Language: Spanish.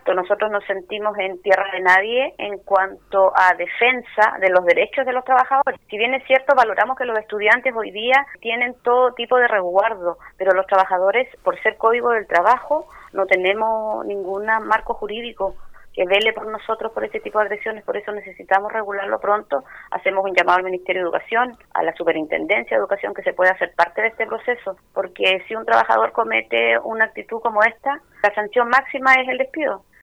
Nosotros nos sentimos en tierra de nadie en cuanto a defensa de los derechos de los trabajadores. Si bien es cierto, valoramos que los estudiantes hoy día tienen todo tipo de resguardo, pero los trabajadores, por ser código del trabajo, no tenemos ningún marco jurídico que vele por nosotros por este tipo de agresiones. Por eso necesitamos regularlo pronto. Hacemos un llamado al Ministerio de Educación, a la Superintendencia de Educación, que se pueda hacer parte de este proceso, porque si un trabajador comete una actitud como esta, la sanción máxima es el despido.